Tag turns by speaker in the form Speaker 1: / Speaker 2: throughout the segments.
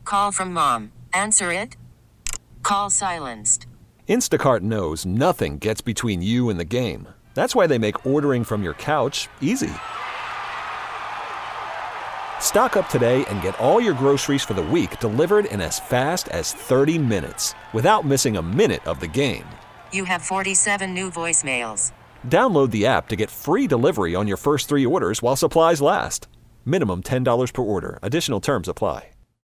Speaker 1: Call from mom. Answer it. Call silenced.
Speaker 2: Instacart knows nothing gets between you and the game. That's why they make ordering from your couch easy. Stock up today and get all your groceries for the week delivered in as fast as 30 minutes without missing a minute of the game.
Speaker 1: You have 47 new voicemails.
Speaker 2: Download the app to get free delivery on your first 3 orders while supplies last. Minimum $10 per order. Additional terms apply.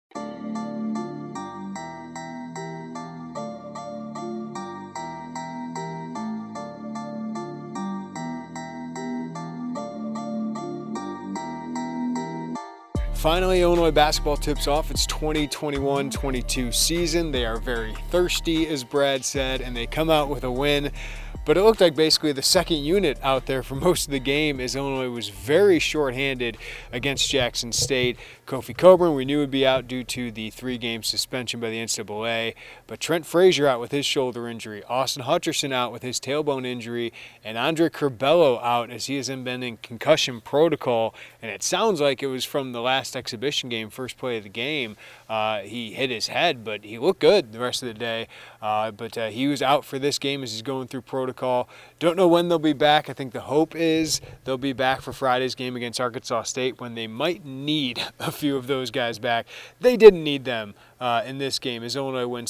Speaker 3: Finally, Illinois basketball tips off its 2021-22 season. They are very thirsty, as Brad said, and they come out with a win. But it looked like basically the second unit out there for most of the game, as Illinois was very shorthanded against Jackson State. Kofi Coburn, we knew would be out due to the 3-game suspension by the NCAA. But Trent Frazier out with his shoulder injury, Austin Hutcherson out with his tailbone injury, and Andre Curbelo out as he has been in concussion protocol. And it sounds like it was from the last exhibition game, first play of the game. He hit his head, but he looked good the rest of the day. But he was out for this game as he's going through protocol. Don't know when they'll be back. I think the hope is they'll be back for Friday's game against Arkansas State, when they might need a few of those guys back. They didn't need them in this game, as Illinois wins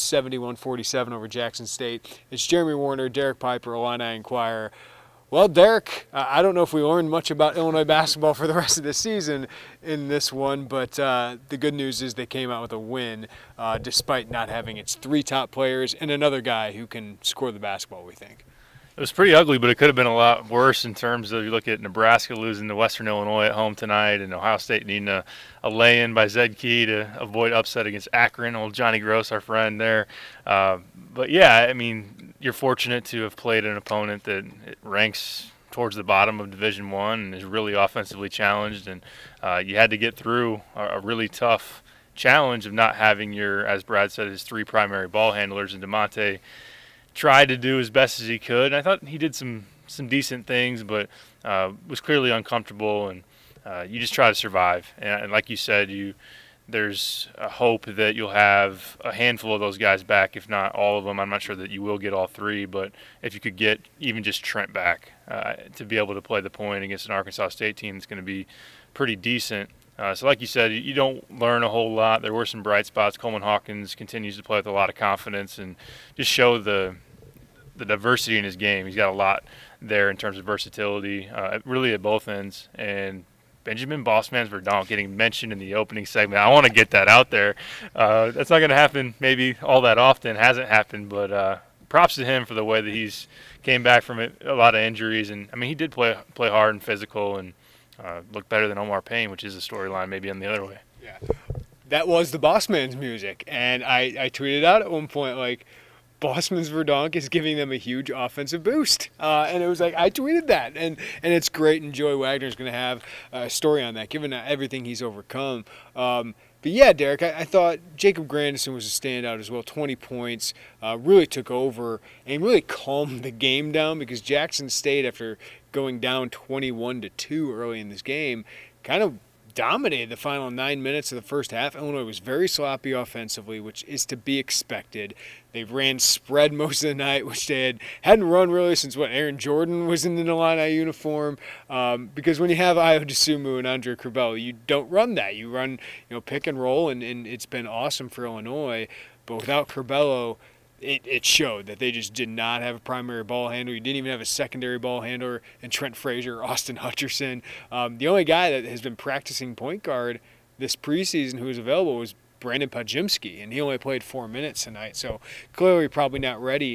Speaker 3: 71-47 over Jackson State. It's Jeremy Warner, Derek Piper, Illini Inquirer. Well, Derek, I don't know if we learned much about Illinois basketball for the rest of the season in this one, but the good news is they came out with a win despite not having its 3 top players and another guy who can score the basketball, we think.
Speaker 4: It was pretty ugly, but it could have been a lot worse in terms of, you look at Nebraska losing to Western Illinois at home tonight, and Ohio State needing a lay-in by Zed Key to avoid upset against Akron. Old Johnny Gross, our friend there. But yeah, I mean, you're fortunate to have played an opponent that ranks towards the bottom of Division I and is really offensively challenged, and you had to get through a really tough challenge of not having your, as Brad said, his 3 primary ball handlers, and DeMonte tried to do as best as he could. And I thought he did some decent things, but was clearly uncomfortable, and you just try to survive. And like you said, there's a hope that you'll have a handful of those guys back, if not all of them. I'm not sure that you will get all 3, but if you could get even just Trent back to be able to play the point against an Arkansas State team that's going to be pretty decent. So like you said, you don't learn a whole lot. There were some bright spots. Coleman Hawkins continues to play with a lot of confidence and just show the diversity in his game. He's got a lot there in terms of versatility, really at both ends. And Benjamin Bossmans Verdonk getting mentioned in the opening segment. I want to get that out there. That's not going to happen maybe all that often. Hasn't happened, but props to him for the way that he's came back from it, a lot of injuries. And, I mean, he did play hard and physical and looked better than Omar Payne, which is a storyline maybe on the other way.
Speaker 3: Yeah, that was the Bossman's music. And I tweeted out at one point, like, Bossman's Verdonk is giving them a huge offensive boost. And it was like, I tweeted that. And it's great, and Joey Wagner's going to have a story on that, given everything he's overcome. But yeah, Derek, I thought Jacob Grandison was a standout as well. 20 points, really took over and really calmed the game down, because Jackson State, after going down 21-2 early in this game, kind of dominated the final 9 minutes of the first half. Illinois was very sloppy offensively, which is to be expected. They ran spread most of the night, which they hadn't run really since Aaron Jordan was in the Illini uniform. Because when you have Ayo Dosunmu and Andre Curbelo, you don't run that. You run, pick and roll, and it's been awesome for Illinois. But without Curbelo, it showed that they just did not have a primary ball handler. You didn't even have a secondary ball handler in Trent Frazier, Austin Hutcherson. The only guy that has been practicing point guard this preseason who was available was Brandon Podziemski, and he only played 4 minutes tonight. So clearly probably not ready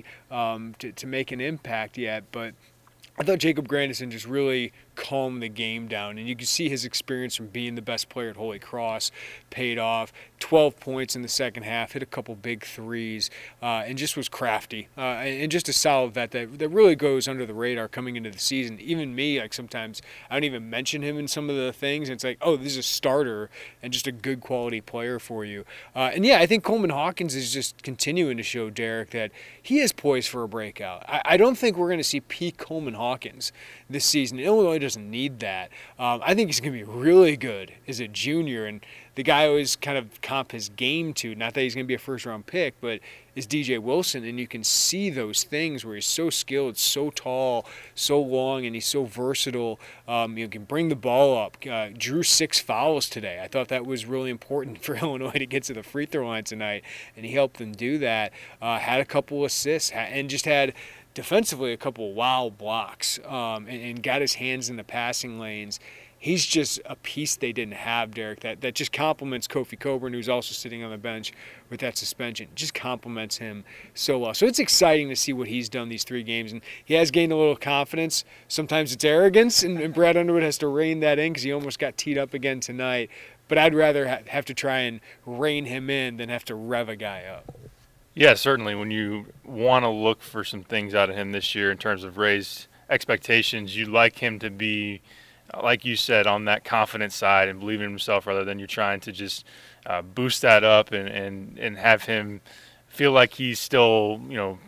Speaker 3: to make an impact yet. But I thought Jacob Grandison just really calmed the game down, and you could see his experience from being the best player at Holy Cross paid off. 12 points in the second half, hit a couple big threes, and just was crafty. And just a solid vet that really goes under the radar coming into the season. Even me, like sometimes I don't even mention him in some of the things. It's like, oh, this is a starter and just a good quality player for you. And yeah, I think Coleman Hawkins is just continuing to show, Derek, that he is poised for a breakout. I don't think we're going to see peak Coleman Hawkins this season. Illinois doesn't need that. I think he's going to be really good as a junior, and the guy I always kind of comp his game to, not that he's going to be a first-round pick, but is DJ Wilson, and you can see those things where he's so skilled, so tall, so long, and he's so versatile. You can bring the ball up. Drew 6 fouls today. I thought that was really important for Illinois to get to the free throw line tonight, and he helped them do that. Had a couple assists, and just had defensively a couple wow blocks, and got his hands in the passing lanes. He's just a piece they didn't have, Derek, that just complements Kofi Coburn, who's also sitting on the bench with that suspension. Just complements him so well. So it's exciting to see what he's done these 3 games. And he has gained a little confidence. Sometimes it's arrogance, and Brad Underwood has to rein that in because he almost got teed up again tonight. But I'd rather have to try and rein him in than have to rev a guy up.
Speaker 4: Yeah, certainly. When you want to look for some things out of him this year in terms of raised expectations, you'd like him to be, like you said, on that confident side and believing in himself rather than you're trying to just boost that up and have him feel like he's still,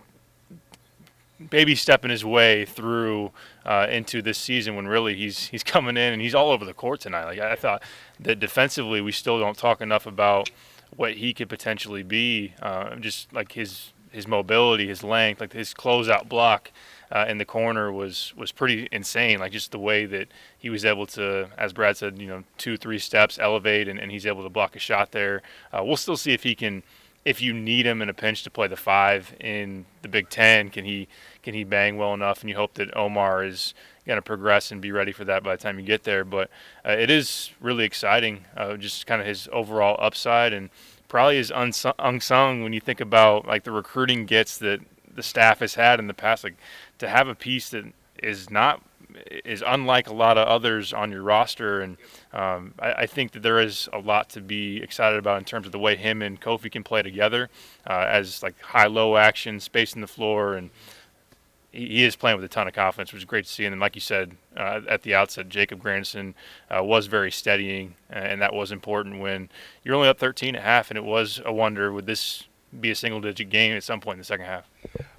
Speaker 4: baby stepping his way through into this season when really he's coming in and he's all over the court tonight. Like I thought that defensively we still don't talk enough about what he could potentially be, just like his mobility, his length, like his closeout block in the corner was pretty insane. Like just the way that he was able to, as Brad said, 2-3 steps elevate and he's able to block a shot there. We'll still see if he can, if you need him in a pinch to play the 5 in the Big Ten, can he bang well enough? And you hope that Omar is going to progress and be ready for that by the time you get there. But it is really exciting, just kind of his overall upside, and probably is unsung when you think about like the recruiting gets that the staff has had in the past. Like to have a piece that is unlike a lot of others on your roster, and I think that there is a lot to be excited about in terms of the way him and Kofi can play together as like high-low action, spacing the floor, and he is playing with a ton of confidence, which is great to see. And then, like you said at the outset, Jacob Grandison was very steadying, and that was important when you're only up 13 at half, and it was a wonder, would this be a single-digit game at some point in the second half?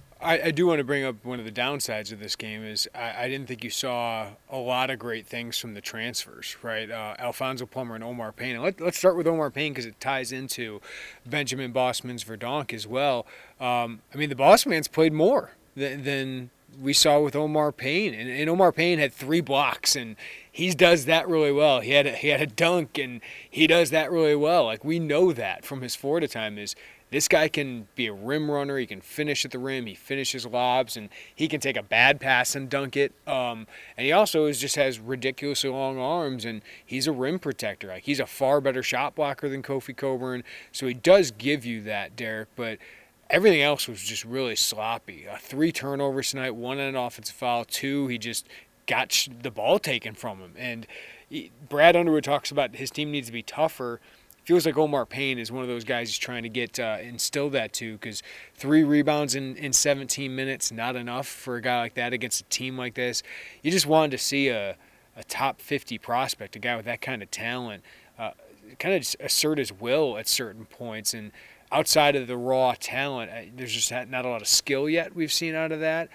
Speaker 3: I do want to bring up one of the downsides of this game is I didn't think you saw a lot of great things from the transfers, right? Alfonso Plummer and Omar Payne. And let's start with Omar Payne because it ties into Benjamin Bosman's Verdonk as well. The Bosmans played more than we saw with Omar Payne. And Omar Payne had 3 blocks, and he does that really well. He had a dunk, and he does that really well. Like, we know that from his Florida time is this guy can be a rim runner. He can finish at the rim. He finishes lobs, and he can take a bad pass and dunk it. And he also just has ridiculously long arms, and he's a rim protector. Like, he's a far better shot blocker than Kofi Coburn. So he does give you that, Derek. But everything else was just really sloppy. 3 turnovers tonight, 1 on an offensive foul, 2 he just got the ball taken from him. And Brad Underwood talks about his team needs to be tougher. Feels like Omar Payne is one of those guys he's trying to get instill that to, because 3 rebounds in 17 minutes, not enough for a guy like that against a team like this. You just wanted to see a top 50 prospect, a guy with that kind of talent, kind of assert his will at certain points. And outside of the raw talent, there's just not a lot of skill yet we've seen out of that.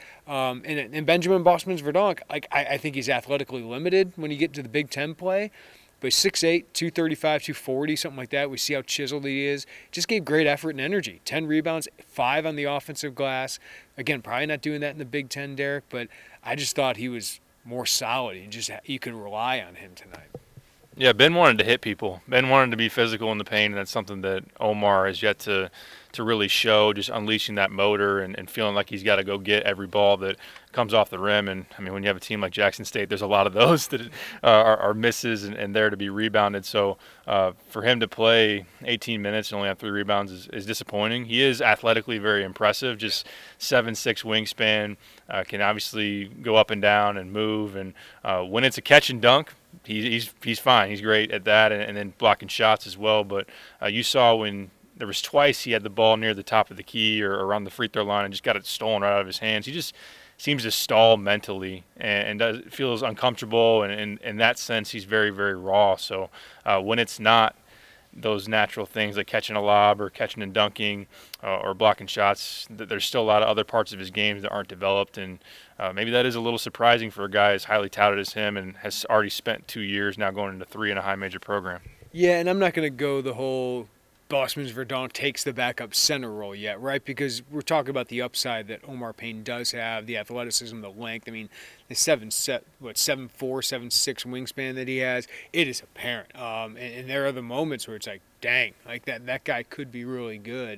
Speaker 3: And Benjamin Bosman's Verdonk, I think he's athletically limited when you get to the Big Ten play. But 6'8", 235, 240, something like that. We see how chiseled he is. Just gave great effort and energy. 10 rebounds, 5 on the offensive glass. Again, probably not doing that in the Big Ten, Derek, but I just thought he was more solid. You could rely on him tonight.
Speaker 4: Yeah, Ben wanted to hit people. Ben wanted to be physical in the paint, and that's something that Omar has yet to really show, just unleashing that motor and feeling like he's got to go get every ball that comes off the rim. And, when you have a team like Jackson State, there's a lot of those that are misses and there to be rebounded. So for him to play 18 minutes and only have 3 rebounds is disappointing. He is athletically very impressive, just 7'6" wingspan, can obviously go up and down and move. And when it's a catch and dunk, he's fine. He's great at that and then blocking shots as well. But you saw when there was twice he had the ball near the top of the key or around the free throw line and just got it stolen right out of his hands. He just seems to stall mentally and feels uncomfortable. And in that sense, he's very, very raw. So when it's not those natural things like catching a lob or catching and dunking or blocking shots. There's still a lot of other parts of his game that aren't developed, and maybe that is a little surprising for a guy as highly touted as him and has already spent 2 years now going into 3 in a high major program.
Speaker 3: Yeah, and I'm not going to go the whole Bosmans Verdonk takes the backup center role yet, right? Because we're talking about the upside that Omar Payne does have, the athleticism, the length. I mean, the 7'4", 7'6" wingspan that he has, it is apparent. And there are the moments where it's like, dang, like that guy could be really good.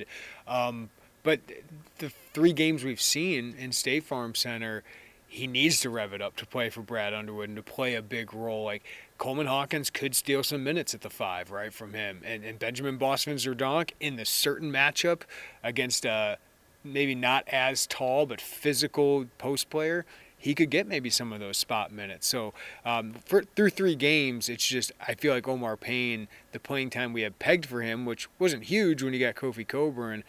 Speaker 3: But the 3 games we've seen in State Farm Center, he needs to rev it up to play for Brad Underwood and to play a big role. Like, Coleman Hawkins could steal some minutes at the 5, right, from him. And Benjamin Bosmans Verdonk in the certain matchup against maybe not as tall but physical post player, he could get maybe some of those spot minutes. So through 3 games, it's just I feel like Omar Payne, the playing time we had pegged for him, which wasn't huge when he got Kofi Coburn,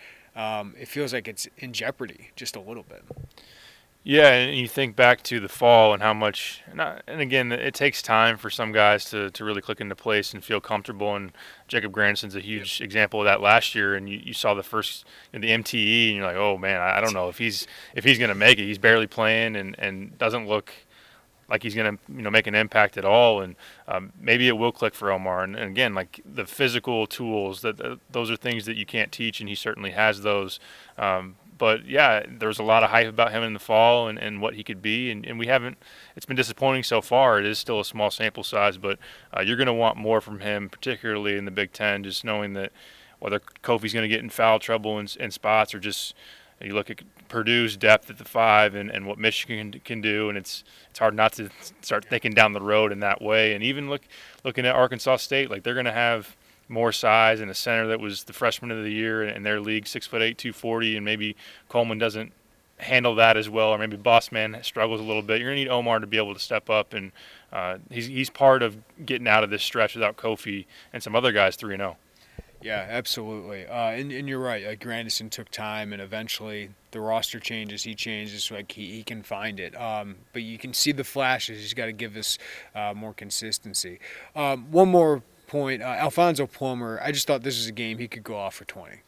Speaker 3: it feels like it's in jeopardy just a little bit.
Speaker 4: Yeah, and you think back to the fall and how much, and again, it takes time for some guys to really click into place and feel comfortable. And Jacob Grandison's a huge example of that last year. And you saw the first, the MTE, and you're like, oh man, I don't know if he's going to make it. He's barely playing and doesn't look like he's going to make an impact at all. And maybe it will click for Omar. And again, like the physical tools, those are things that you can't teach, and he certainly has those. But yeah, there's a lot of hype about him in the fall and what he could be, and we haven't. It's been disappointing so far. It is still a small sample size, but you're going to want more from him, particularly in the Big Ten. Just knowing that whether Kofi's going to get in foul trouble in spots, or just you look at Purdue's depth at the 5 and what Michigan can do, and it's hard not to start thinking down the road in that way. And even looking at Arkansas State, like they're going to have more size and a center that was the freshman of the year in their league, 6'8", 240, and maybe Coleman doesn't handle that as well, or maybe Bossman struggles a little bit. You're gonna need Omar to be able to step up, and he's part of getting out of this stretch without Kofi and some other guys 3-0.
Speaker 3: Yeah, absolutely. And you're right. Like Grandison took time, and eventually the roster changes. He changes. Like he can find it. But you can see the flashes. He's got to give us more consistency. One more point, Alfonso Plummer, I just thought this was a game he could go off for 20.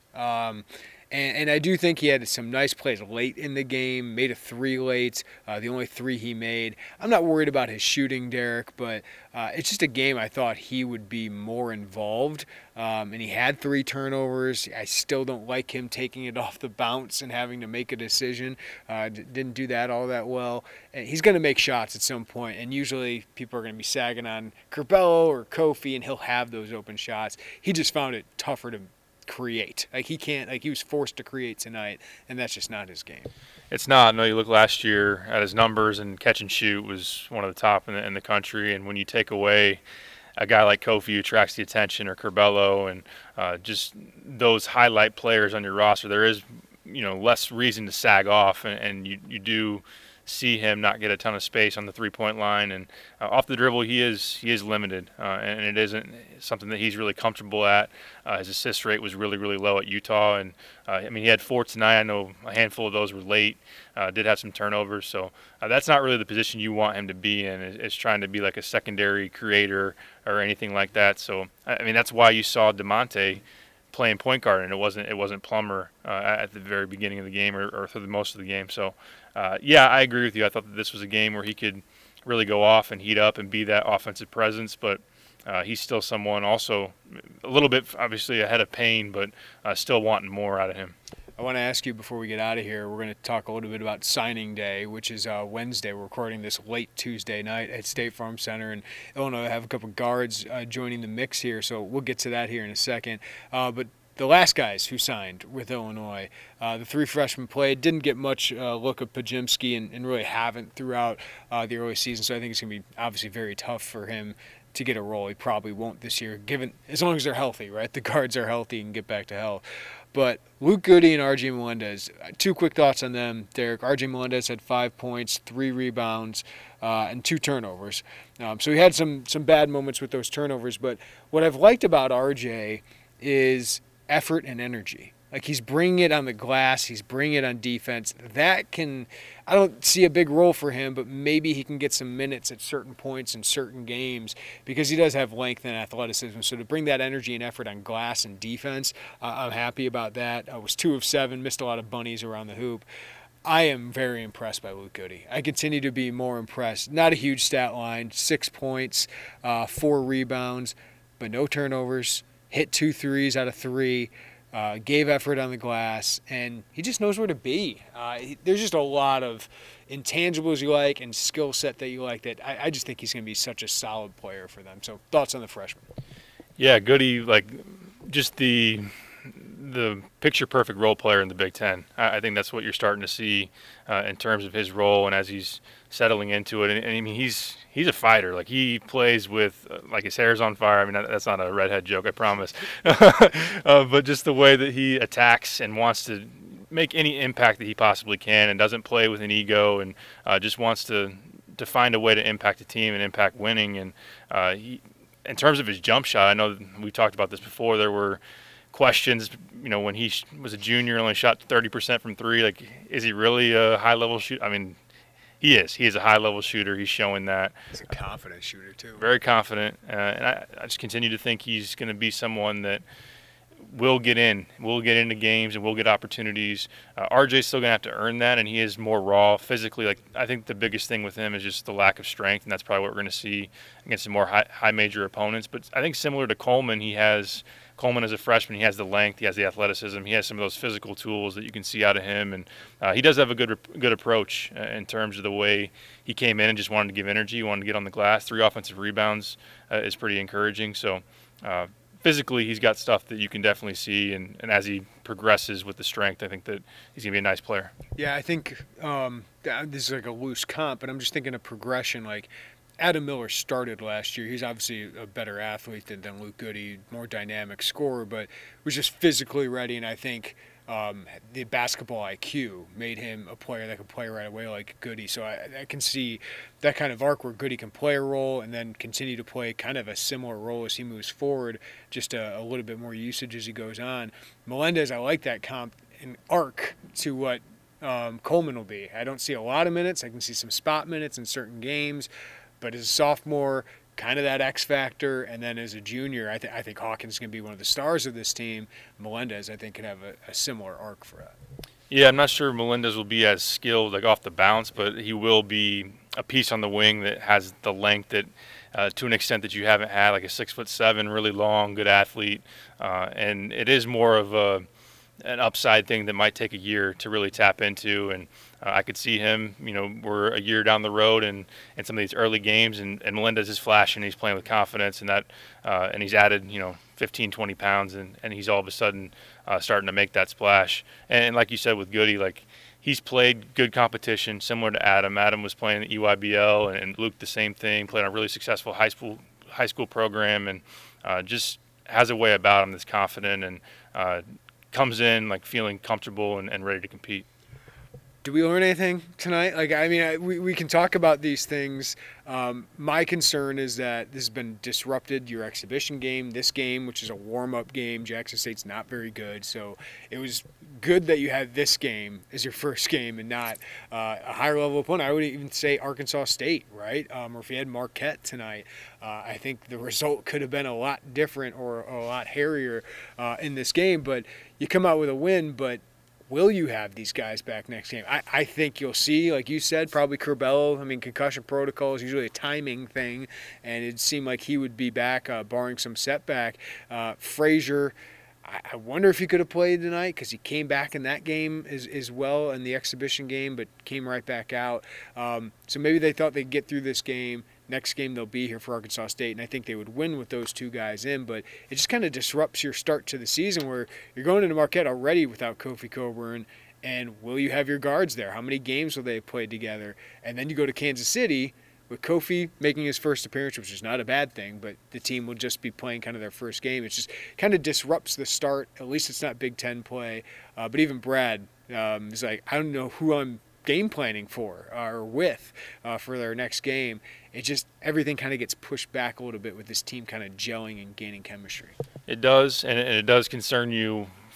Speaker 3: And I do think he had some nice plays late in the game, made a 3 late, the only 3 he made. I'm not worried about his shooting, Derek, but it's just a game I thought he would be more involved. And he had 3 turnovers. I still don't like him taking it off the bounce and having to make a decision. Didn't do that all that well. And he's going to make shots at some point, and usually people are going to be sagging on Curbelo or Kofi, and he'll have those open shots. He just found it tougher to create. Like he can't, like he was forced to create tonight, and that's just not his game.
Speaker 4: It's not. No, you look last year at his numbers, and catch and shoot was one of the top in the country. And when you take away a guy like Kofi who attracts the attention, or Curbelo, and just those highlight players on your roster, there is less reason to sag off, and you do see him not get a ton of space on the 3-point line, and off the dribble he is limited, and it isn't something that he's really comfortable at. His assist rate was really, really low at Utah, and he had 4 tonight. I know a handful of those were late. Did have some turnovers, so that's not really the position you want him to be in, is trying to be like a secondary creator or anything like that. So that's why you saw DeMonte playing point guard, and it wasn't Plummer at the very beginning of the game or through most of the game. So yeah, I agree with you. I thought that this was a game where he could really go off and heat up and be that offensive presence, but he's still someone also a little bit obviously ahead of Payne, but still wanting more out of him.
Speaker 3: I want to ask you before we get out of here, we're going to talk a little bit about signing day, which is Wednesday. We're recording this late Tuesday night at State Farm Center, and Illinois have a couple guards joining the mix here, so we'll get to that here in a second. But the last guys who signed with Illinois, the 3 freshmen played, didn't get much look of Pajimski and really haven't throughout the early season, so I think it's going to be obviously very tough for him to get a role. He probably won't this year, given as long as they're healthy, right? The guards are healthy and get back to health. But Luke Goody and R.J. Melendez, 2 quick thoughts on them, Derek. R.J. Melendez had 5 points, 3 rebounds, and 2 turnovers. So he had some bad moments with those turnovers. But what I've liked about R.J. is effort and energy. Like, he's bringing it on the glass. He's bringing it on defense. I don't see a big role for him, but maybe he can get some minutes at certain points in certain games because he does have length and athleticism. So to bring that energy and effort on glass and defense, I'm happy about that. I was 2 of 7, missed a lot of bunnies around the hoop. I am very impressed by Luke Goody. I continue to be more impressed. Not a huge stat line, 6 points, 4 rebounds, but no turnovers, hit 2 threes out of 3. Gave effort on the glass, and he just knows where to be. There's just a lot of intangibles you like and skill set that you like that I just think he's going to be such a solid player for them. So thoughts on the freshman?
Speaker 4: Yeah, Goody, like just the picture-perfect role player in the Big Ten. I think that's what you're starting to see in terms of his role and as he's settling into it. And I mean, he's a fighter. Like, he plays with like his hair's on fire. I mean, that's not a redhead joke, I promise. But just the way that he attacks and wants to make any impact that he possibly can, and doesn't play with an ego, and just wants to find a way to impact the team and impact winning. And in terms of his jump shot, I know we talked about this before. There were questions, when he was a junior, only shot 30% from 3. Like, is he really a high-level shooter? I mean, he is. He is a high-level shooter. He's showing that.
Speaker 3: He's a confident shooter, too.
Speaker 4: Very confident. And I just continue to think he's going to be someone that will get into games and will get opportunities. RJ's still going to have to earn that, and he is more raw physically. Like, I think the biggest thing with him is just the lack of strength, and that's probably what we're going to see against some more high major opponents. But I think similar to Coleman, Coleman as a freshman, he has the length, he has the athleticism, he has some of those physical tools that you can see out of him, and he does have a good approach in terms of the way he came in and just wanted to give energy, he wanted to get on the glass. 3 offensive rebounds is pretty encouraging. So physically, he's got stuff that you can definitely see, and as he progresses with the strength, I think that he's going to be a nice player.
Speaker 3: Yeah, I think this is like a loose comp, but I'm just thinking of progression. Like, Adam Miller started last year. He's obviously a better athlete than Luke Goody, more dynamic scorer, but was just physically ready. And I think the basketball IQ made him a player that could play right away like Goody. So I can see that kind of arc where Goody can play a role and then continue to play kind of a similar role as he moves forward, just a little bit more usage as he goes on. Melendez, I like that comp and arc to what Coleman will be. I don't see a lot of minutes. I can see some spot minutes in certain games. But as a sophomore, kind of that X factor, and then as a junior, I think Hawkins is going to be one of the stars of this team. Melendez, I think, could have a similar arc for that.
Speaker 4: Yeah, I'm not sure Melendez will be as skilled, like, off the bounce, but he will be a piece on the wing that has the length that, to an extent that you haven't had, like a 6'7", really long, good athlete, and it is more of an upside thing that might take a year to really tap into. And I could see him, we're a year down the road and in some of these early games, and Melendez is flashing, he's playing with confidence, and that and he's added 15, 20 pounds, and he's all of a sudden starting to make that splash. And like you said with Goody, like, he's played good competition similar to Adam. Adam was playing the EYBL, and Luke the same thing, played on a really successful high school program, and just has a way about him that's confident and comes in like feeling comfortable and ready to compete.
Speaker 3: Do we learn anything tonight? Like, I mean, we can talk about these things. My concern is that this has been disrupted, your exhibition game, this game, which is a warm-up game. Jackson State's not very good, so it was good that you had this game as your first game and not a higher-level opponent. I would even say Arkansas State, right? Or if you had Marquette tonight, I think the result could have been a lot different or a lot hairier in this game. But you come out with a win, but will you have these guys back next game? I think you'll see, like you said, probably Curbelo. I mean, concussion protocol is usually a timing thing, and it seemed like he would be back, barring some setback. Frazier, I wonder if he could have played tonight because he came back in that game as well in the exhibition game, but came right back out. So maybe they thought they'd get through this game. Next game they'll be here for Arkansas State, and I think they would win with those two guys in. But it just kind of disrupts your start to the season where you're going into Marquette already without Kofi Coburn, and will you have your guards there? How many games will they have played together? And then you go to Kansas City with Kofi making his first appearance, which is not a bad thing, but the team will just be playing kind of their first game. It just kind of disrupts the start. At least it's not Big Ten play. But even Brad is like, I don't know who I'm game planning for or with for their next game. It just, everything kind of gets pushed back a little bit with this team kind of gelling and gaining chemistry.
Speaker 4: It does, and it does concern you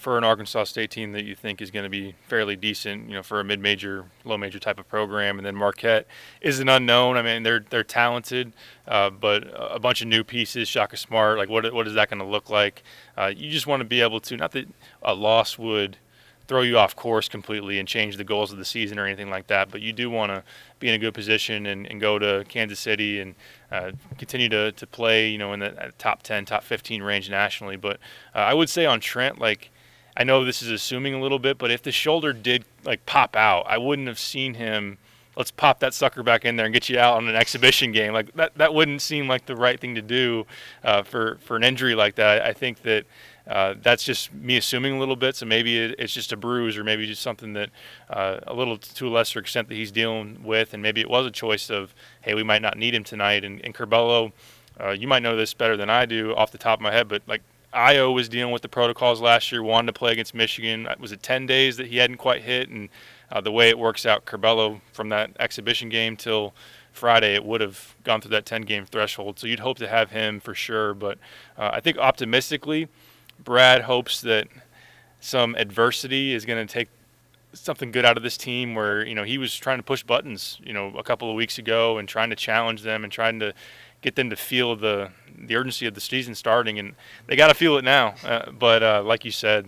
Speaker 4: for an Arkansas State team that you think is going to be fairly decent, for a mid-major, low-major type of program. And then Marquette is an unknown. I mean, they're talented, but a bunch of new pieces. Shaka Smart, like what is that going to look like? You just want to be able to, not that a loss would throw you off course completely and change the goals of the season or anything like that, but you do want to be in a good position and go to Kansas City and continue to play, in the top 10, top 15 range nationally. But I would say on Trent, like, I know this is assuming a little bit, but if the shoulder did pop out, I wouldn't have seen him, let's pop that sucker back in there and get you out on an exhibition game. Like that wouldn't seem like the right thing to do for an injury like that. I think that that's just me assuming a little bit. So maybe it's just a bruise, or maybe just something that a little to a lesser extent that he's dealing with. And maybe it was a choice of, hey, we might not need him tonight. And Curbelo, you might know this better than I do off the top of my head, but Io was dealing with the protocols last year, wanted to play against Michigan. Was it 10 days that he hadn't quite hit? And the way it works out, Curbelo from that exhibition game till Friday, it would have gone through that 10-game threshold. So you'd hope to have him for sure. But I think optimistically, Brad hopes that some adversity is going to take something good out of this team where, he was trying to push buttons, a couple of weeks ago and trying to challenge them and trying to get them to feel the urgency of the season starting. And they got to feel it now. But like you said,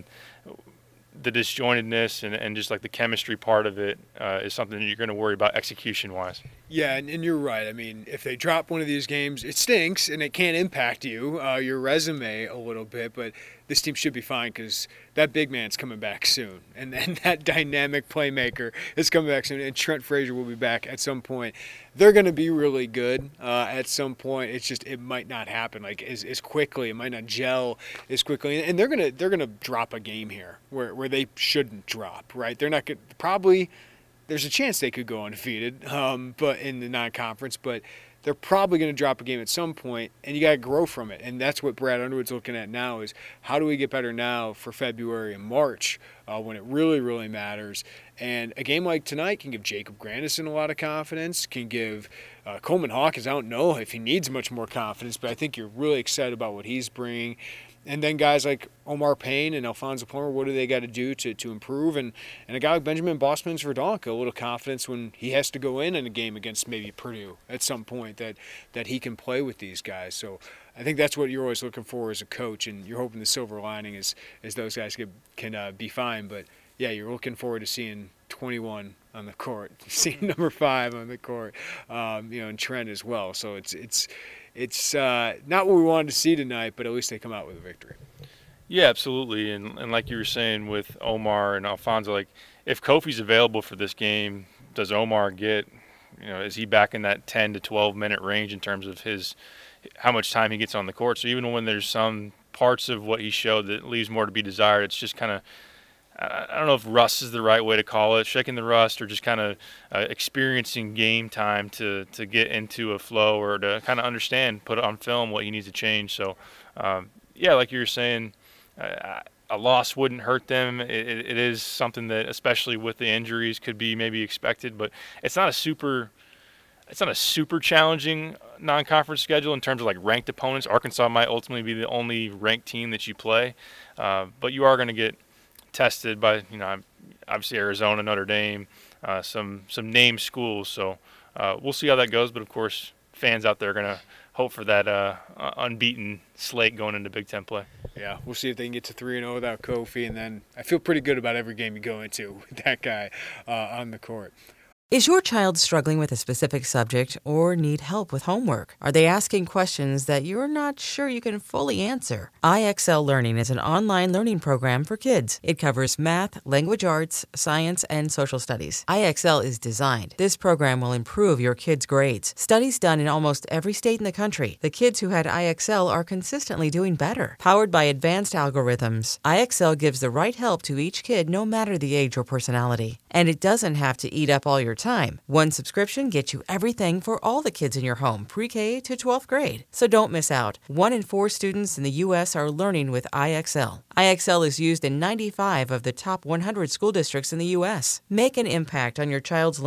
Speaker 4: the disjointedness and just the chemistry part of it is something that you're going to worry about execution-wise.
Speaker 3: Yeah, and you're right. I mean, if they drop one of these games, it stinks and it can impact your resume a little bit, but this team should be fine because that big man's coming back soon. And then that dynamic playmaker is coming back soon, and Trent Frazier will be back at some point. They're going to be really good at some point. It's just it might not happen as quickly. It might not gel as quickly. And they're gonna drop a game here where they shouldn't drop, right? They're not going to probably – there's a chance they could go undefeated but in the non-conference, but they're probably going to drop a game at some point, and you got to grow from it. And that's what Brad Underwood's looking at now is how do we get better now for February and March when it really, really matters. And a game like tonight can give Jacob Grandison a lot of confidence, can give Coleman Hawkins, I don't know if he needs much more confidence, but I think you're really excited about what he's bringing. And then guys like Omar Payne and Alfonso Plummer, what do they got to do to improve? And a guy like Benjamin Bosmans-Verdonk, a little confidence when he has to go in a game against maybe Purdue at some point that he can play with these guys. So I think that's what you're always looking for as a coach, and you're hoping the silver lining is those guys can be fine. But, yeah, you're looking forward to seeing 21 on the court, seeing number 5 on the court, and Trent as well. So it's not what we wanted to see tonight, but at least they come out with a victory.
Speaker 4: Yeah, absolutely. And like you were saying with Omar and Alfonso, if Kofi's available for this game, does Omar get, is he back in that 10 to 12 minute range in terms of how much time he gets on the court? So even when there's some parts of what he showed that leaves more to be desired, it's just kind of, I don't know if rust is the right way to call it, shaking the rust, or just kind of experiencing game time to get into a flow or to kind of understand, put it on film what he needs to change. So, yeah, like you were saying, a loss wouldn't hurt them. It is something that, especially with the injuries, could be maybe expected, but it's not a super challenging non-conference schedule in terms of ranked opponents. Arkansas might ultimately be the only ranked team that you play, but you are going to get tested by, obviously Arizona, Notre Dame, some name schools. So we'll see how that goes. But, of course, fans out there are going to hope for that unbeaten slate going into Big Ten play.
Speaker 3: Yeah, we'll see if they can get to 3-0 without Kofi. And then I feel pretty good about every game you go into with that guy on the court.
Speaker 5: Is your child struggling with a specific subject or need help with homework? Are they asking questions that you're not sure you can fully answer? IXL Learning is an online learning program for kids. It covers math, language arts, science, and social studies. IXL is designed. This program will improve your kids' grades. Studies done in almost every state in the country. The kids who had IXL are consistently doing better. Powered by advanced algorithms, IXL gives the right help to each kid no matter the age or personality. And it doesn't have to eat up all your time. One subscription gets you everything for all the kids in your home, pre-K to 12th grade. So don't miss out. 1 in 4 students in the U.S. are learning with IXL. IXL is used in 95 of the top 100 school districts in the U.S. Make an impact on your child's learning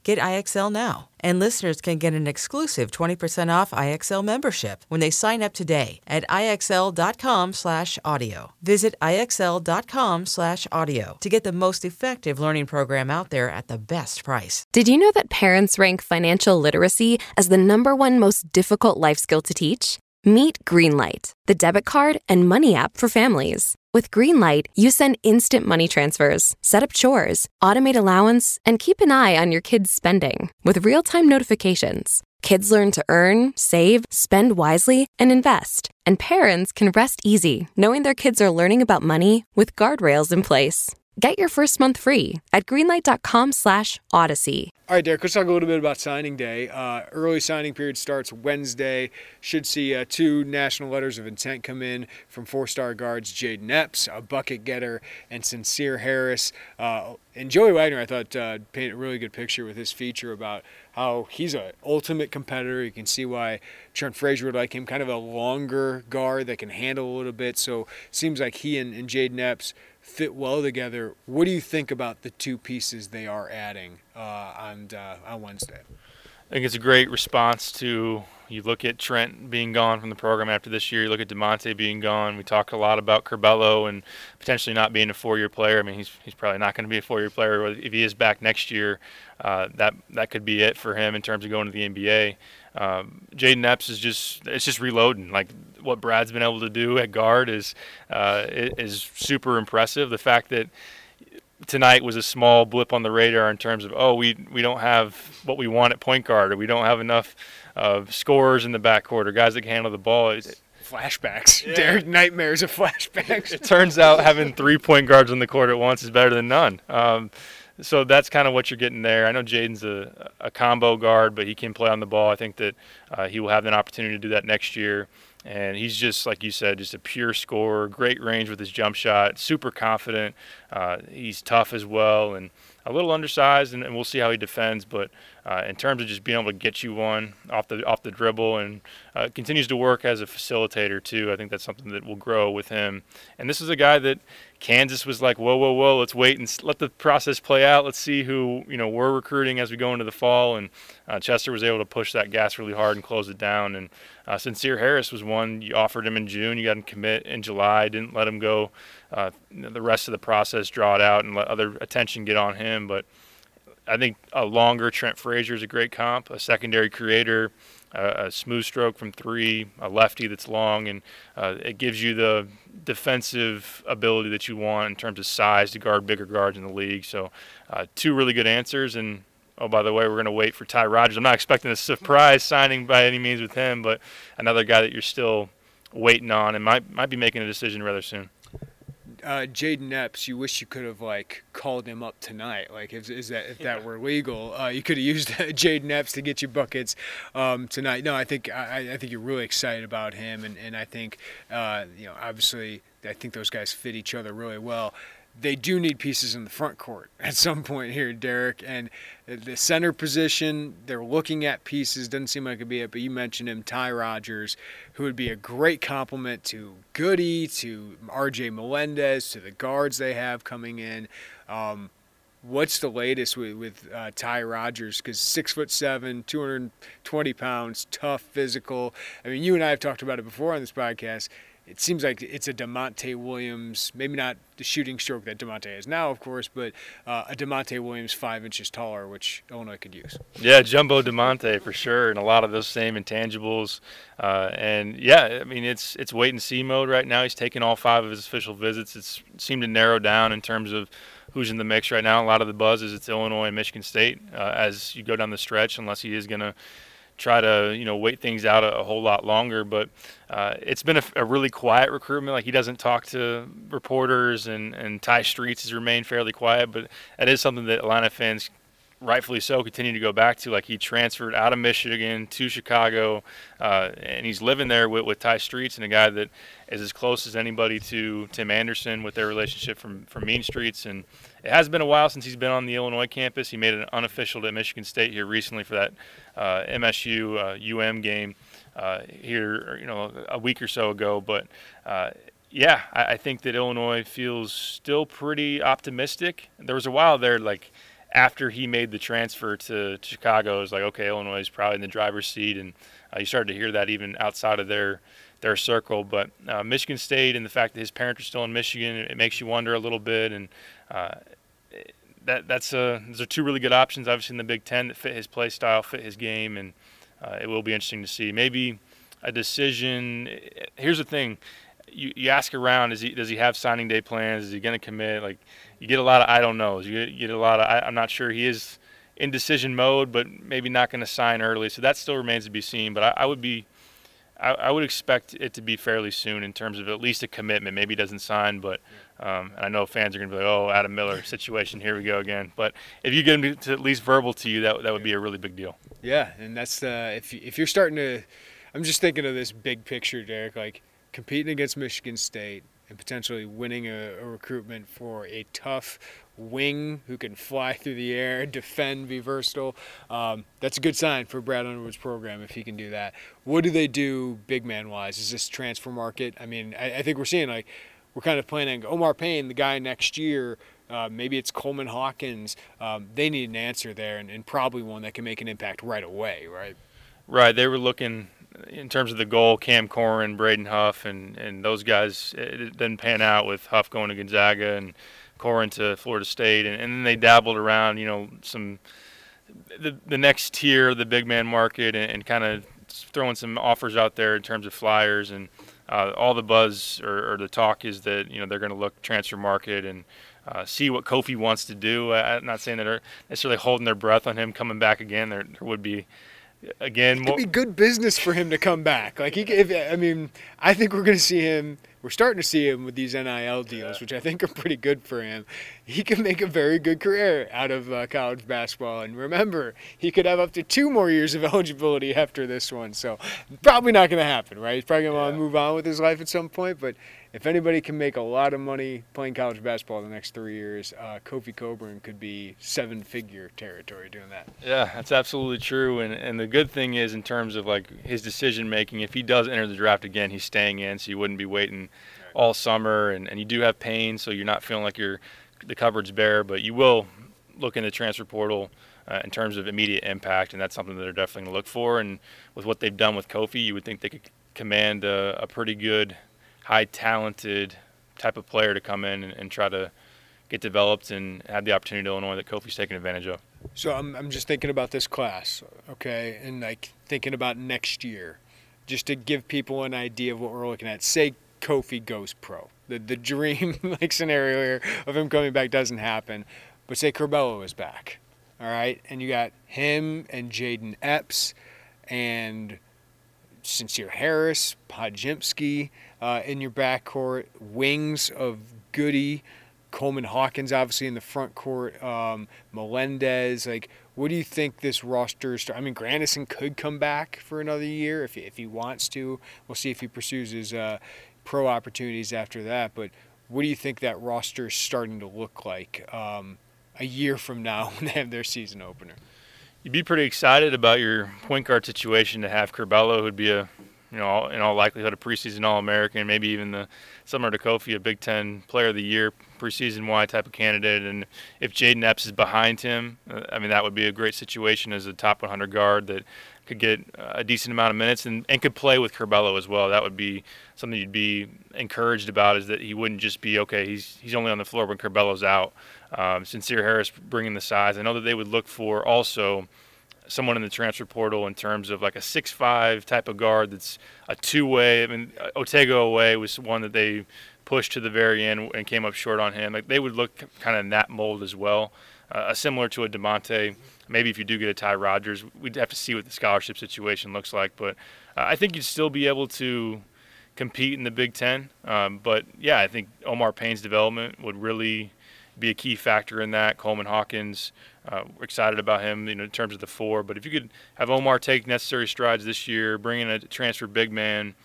Speaker 5: Get IXL now. And listeners can get an exclusive 20% off IXL membership when they sign up today at IXL.com/audio. Visit IXL.com/audio to get the most effective learning program out there at the best price.
Speaker 6: Did you know that parents rank financial literacy as the #1 most difficult life skill to teach? Meet Greenlight, the debit card and money app for families. With Greenlight, you send instant money transfers, set up chores, automate allowance, and keep an eye on your kids' spending with real-time notifications. Kids learn to earn, save, spend wisely, and invest. And parents can rest easy knowing their kids are learning about money with guardrails in place. Get your first month free at greenlight.com/odyssey.
Speaker 3: All right, Derek, let's talk a little bit about signing day. Early signing period starts Wednesday. Should see 2 national letters of intent come in from 4-star guards Jayden Epps, a bucket getter, and Sincere Harris. And Joey Wagner, I thought, painted a really good picture with his feature about how he's an ultimate competitor. You can see why Trent Frazier would like him, kind of a longer guard that can handle a little bit. So seems like he and Jayden Epps fit well together. What do you think about the 2 pieces they are adding on Wednesday?
Speaker 4: I think it's a great response to, you look at Trent being gone from the program after this year, you look at DeMonte being gone. We talked a lot about Curbelo and potentially not being a 4-year player. I mean, he's probably not going to be a 4-year player. If he is back next year, that could be it for him in terms of going to the NBA. Jayden Epps is just reloading. Like what Brad's been able to do at guard is super impressive. The fact that tonight was a small blip on the radar in terms of, we don't have what we want at point guard, or we don't have enough scorers in the backcourt, or guys that can handle the ball.
Speaker 3: Flashbacks. Yeah. Derek, nightmares of flashbacks.
Speaker 4: It turns out having 3 point guards on the court at once is better than none. So that's kind of what you're getting there. I know Jayden's a combo guard, but he can play on the ball. I think that he will have an opportunity to do that next year. And he's just, like you said, just a pure scorer, great range with his jump shot, super confident. He's tough as well, and a little undersized, and we'll see how he defends. But in terms of just being able to get you one off the dribble, and continues to work as a facilitator too. I think that's something that will grow with him. And this is a guy that Kansas was like, whoa, let's wait and let the process play out. Let's see who we're recruiting as we go into the fall. And Chester was able to push that gas really hard and close it down. And Sincere Harris was one. You offered him in June, you got him commit in July, didn't let him go the rest of the process, draw it out and let other attention get on him. But I think a longer Trent Frazier is a great comp, a secondary creator, a smooth stroke from 3, a lefty that's long, and it gives you the defensive ability that you want in terms of size to guard bigger guards in the league. So 2 really good answers. And oh, by the way, we're going to wait for Ty Rodgers. I'm not expecting a surprise signing by any means with him, but another guy that you're still waiting on and might be making a decision rather soon.
Speaker 3: Jayden Epps, you wish you could have called him up tonight. If that were legal, you could have used Jayden Epps to get you buckets tonight. No, I think you're really excited about him, and I think obviously I think those guys fit each other really well. They do need pieces in the front court at some point here, Derek. And the center position, they're looking at pieces. Doesn't seem like it could be it, but you mentioned him, Ty Rodgers, who would be a great complement to Goody, to R.J. Melendez, to the guards they have coming in. What's the latest with Ty Rodgers? Because 6'7", 220 pounds, tough, physical. I mean, you and I have talked about it before on this podcast. It seems like it's a DeMonte Williams, maybe not the shooting stroke that DeMonte has now, of course, but a DeMonte Williams 5 inches taller, which Illinois could use.
Speaker 4: Yeah, jumbo DeMonte for sure, and a lot of those same intangibles. And yeah, I mean, it's wait and see mode right now. He's taken all 5 of his official visits. It's seemed to narrow down in terms of who's in the mix right now. A lot of the buzz is it's Illinois and Michigan State as you go down the stretch, unless he is going to try to wait things out a whole lot longer. But it's been a really quiet recruitment. Like, he doesn't talk to reporters, and Ty Streets has remained fairly quiet, but that is something that Atlanta fans, rightfully so, continue to go back to. Like, he transferred out of Michigan to Chicago, and he's living there with Ty Streets, and a guy that is as close as anybody to Tim Anderson with their relationship from Mean Streets. And it has been a while since he's been on the Illinois campus. He made an unofficial at Michigan State here recently for that MSU UM game here, a week or so ago. But I think that Illinois feels still pretty optimistic. There was a while there, like, after he made the transfer to Chicago, it was like, okay, Illinois is probably in the driver's seat, and you started to hear that even outside of their circle. But Michigan State and the fact that his parents are still in Michigan, it makes you wonder a little bit. And those are two really good options, obviously, in the Big Ten that fit his play style, fit his game, and it will be interesting to see. Maybe a decision. Here's the thing. You ask around, does he have signing day plans? Is he going to commit? Like, you get a lot of I don't knows. You get a lot of I'm not sure. He is in decision mode, but maybe not going to sign early. So that still remains to be seen. But I would expect it to be fairly soon in terms of at least a commitment. Maybe he doesn't sign, but and I know fans are going to be like, oh, Adam Miller situation, here we go again. But if you get him to at least verbal to you, that would be a really big deal.
Speaker 3: Yeah, and that's if you're starting to – I'm just thinking of this big picture, Derek, like competing against Michigan State and potentially winning a recruitment for a tough wing who can fly through the air, defend, be versatile. That's a good sign for Brad Underwood's program if he can do that. What do they do big man-wise? Is this transfer market? I mean, I think we're seeing like we're kind of planning Omar Payne, the guy next year. Maybe it's Coleman Hawkins. They need an answer there and probably one that can make an impact right away, right?
Speaker 4: Right. They were looking – in terms of the goal, Cam Corrin, Braden Huff, and those guys, it didn't pan out with Huff going to Gonzaga and Corrin to Florida State, and then they dabbled around, some the next tier of the big man market and kind of throwing some offers out there in terms of flyers, and all the buzz or the talk is that they're going to look transfer market and see what Kofi wants to do. I'm not saying that they're necessarily holding their breath on him coming back again. There would be. Again,
Speaker 3: it could be good business for him to come back. Like I think we're going to see him. We're starting to see him with these NIL deals, which I think are pretty good for him. He can make a very good career out of college basketball. And remember, he could have up to 2 more years of eligibility after this one. So probably not going to happen, right? He's probably going to want to move on with his life at some point. But if anybody can make a lot of money playing college basketball in the next 3 years, Kofi Cockburn could be 7-figure territory doing that.
Speaker 4: Yeah, that's absolutely true. And the good thing is in terms of like his decision making, if he does enter the draft again, he's staying in, so you wouldn't be waiting all summer. And you do have Payne, so you're not feeling like the cupboard's bare, but you will look in the transfer portal in terms of immediate impact, and that's something that they're definitely going to look for. And with what they've done with Kofi, you would think they could command a pretty good – high-talented type of player to come in and try to get developed and have the opportunity to Illinois that Kofi's taking advantage of.
Speaker 3: So I'm just thinking about this class, okay, and like thinking about next year, just to give people an idea of what we're looking at. Say Kofi goes pro. The dream like scenario here of him coming back doesn't happen, but say Curbelo is back, all right, and you got him and Jaden Epps and Sincere Harris, Podziemski in your backcourt, wings of Goody, Coleman Hawkins obviously in the front court, Melendez. Like, what do you think this roster – I mean, Grandison could come back for another year if he wants to. We'll see if he pursues his pro opportunities after that. But what do you think that roster is starting to look like a year from now when they have their season opener?
Speaker 4: You'd be pretty excited about your point guard situation to have Curbelo, who'd be in all likelihood a preseason All-American, maybe even similar to Kofi, a Big Ten Player of the Year, preseason-wide type of candidate. And if Jaden Epps is behind him, that would be a great situation as a top 100 guard that could get a decent amount of minutes and could play with Curbelo as well. That would be something you'd be encouraged about, is that he wouldn't just be, okay, he's only on the floor when Curbelo's out. Sincere Harris bringing the size. I know that they would look for also someone in the transfer portal in terms of like a 6'5" type of guard that's a two-way. I mean, Otego Away was one that they pushed to the very end and came up short on him. Like, they would look kind of in that mold as well, similar to a DeMonte. Maybe if you do get a Ty Rodgers, we'd have to see what the scholarship situation looks like. But I think you'd still be able to compete in the Big Ten. But, yeah, I think Omar Payne's development would really be a key factor in that. Coleman Hawkins, we're excited about him in terms of the 4. But if you could have Omar take necessary strides this year, bring in a transfer big man,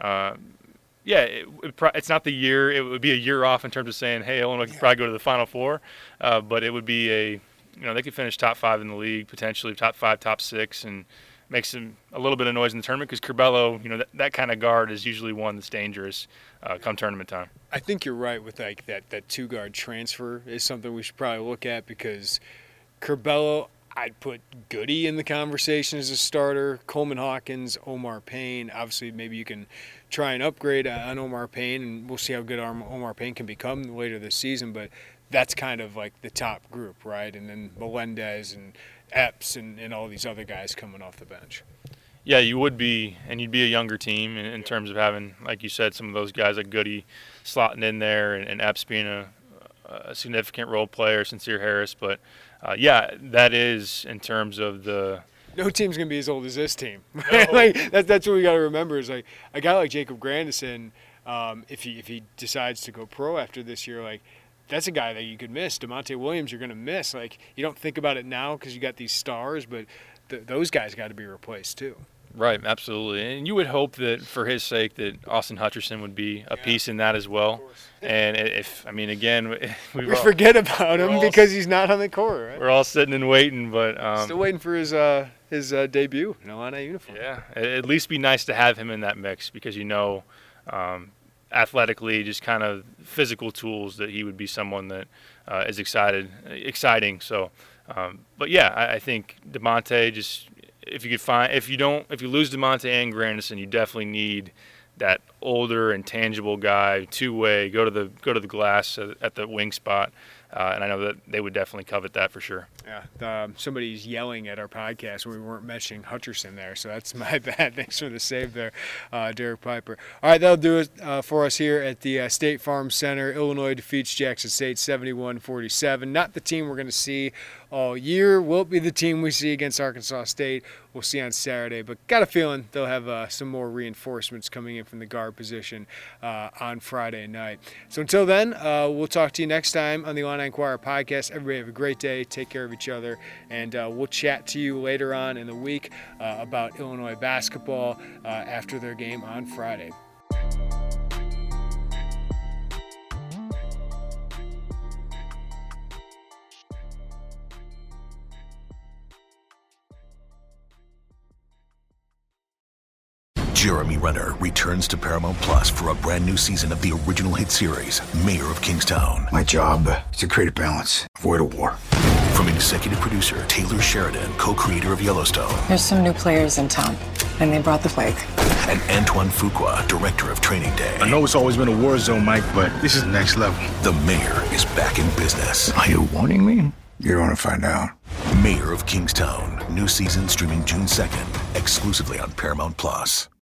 Speaker 4: it's not the year. It would be a year off in terms of saying, hey, Illinois could probably go to the Final Four. But it would be they could finish top 5 in the league, potentially top 5, top 6, and make a little bit of noise in the tournament, because Curbelo, that kind of guard is usually one that's dangerous come tournament time.
Speaker 3: I think you're right with like that 2-guard transfer is something we should probably look at, because Curbelo, I'd put Goody in the conversation as a starter. Coleman Hawkins, Omar Payne. Obviously, maybe you can try and upgrade on Omar Payne, and we'll see how good Omar Payne can become later this season. But that's kind of like the top group, right? And then Melendez and Epps and all these other guys coming off the bench.
Speaker 4: Yeah, you would be, and you'd be a younger team in terms of having, like you said, some of those guys like Goody slotting in there and Epps being a significant role player, Sincere Harris. But, yeah, that is in terms of the –
Speaker 3: no team's going to be as old as this team.
Speaker 4: No.
Speaker 3: Like that's what we got to remember is like a guy like Jacob Grandison, if he decides to go pro after this year, like that's a guy that you could miss. DeMonte Williams you're going to miss. Like you don't think about it now because you got these stars, but those guys got to be replaced too.
Speaker 4: Right, absolutely. And you would hope that for his sake that Austin Hutcherson would be a piece in that as well. And we
Speaker 3: forget about him because he's not on the court, right?
Speaker 4: We're all sitting and waiting, but
Speaker 3: still waiting for his debut in Illini uniform.
Speaker 4: Yeah, at least be nice to have him in that mix because athletically, just kind of physical tools that he would be someone that is exciting. So, but yeah, I think DeMonte just. If you lose DeMonte and Grandison, you definitely need that older, intangible guy, two-way, go to the glass at the wing spot, and I know that they would definitely covet that for sure.
Speaker 3: Yeah, somebody's yelling at our podcast when we weren't mentioning Hutcherson there, so that's my bad. Thanks for the save there, Derek Piper. All right, that'll do it for us here at the State Farm Center. Illinois defeats Jackson State 71-47. Not the team we're going to see all year. Will it be the team we see against Arkansas State? We'll see on Saturday, but got a feeling they'll have some more reinforcements coming in from the guard position on Friday night. So until then, we'll talk to you next time on the Illini Inquirer podcast. Everybody have a great day. Take care of each other, and we'll chat to you later on in the week about Illinois basketball after their game on Friday.
Speaker 7: Jeremy Renner returns to Paramount Plus for a brand new season of the original hit series, Mayor of Kingstown.
Speaker 8: My job is to create a balance, avoid a war.
Speaker 7: From executive producer Taylor Sheridan, co-creator of Yellowstone.
Speaker 9: There's some new players in town, and they brought the plague.
Speaker 7: And Antoine Fuqua, director of Training Day.
Speaker 8: I know it's always been a war zone, Mike, but this is next level.
Speaker 7: The Mayor is back in business.
Speaker 8: Are you warning me? You want to find out.
Speaker 7: Mayor of Kingstown. New season streaming June 2nd, exclusively on Paramount Plus.